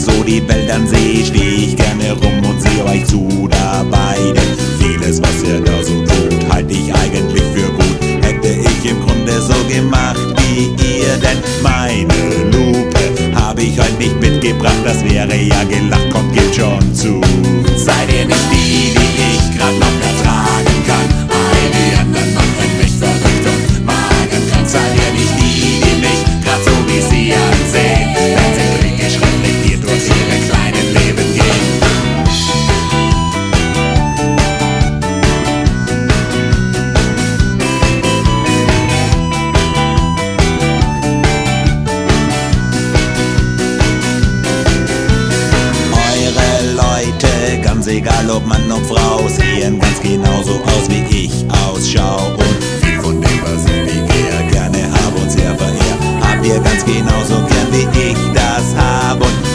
so die Welt ansehe, steh ich gerne rum und sehe euch zu dabei. Denn vieles, was ihr da so tut, halt ich eigentlich für gut. Hätte ich im Grunde so gemacht wie ihr, denn meine Lupe hab ich heute nicht mitgebracht. Das wäre ja gelacht, kommt, geht schon zu. Seid ihr nicht die, die ich grad noch ertragen kann? All die anderen machen mich verrückt und magenkrank. Seid ihr nicht die, die mich grad so wie sie ansehen, wenn sie griechisch reflektiert durch ihre kleinen Leben gehen? Eure Leute, ganz egal ob Mann und Frau, sehen ganz genauso aus wie ich ausschau. Und viel von dem, was ich begehr, gerne hab und sehr verehr, habt ihr ganz genauso gern wie ich das hab. Und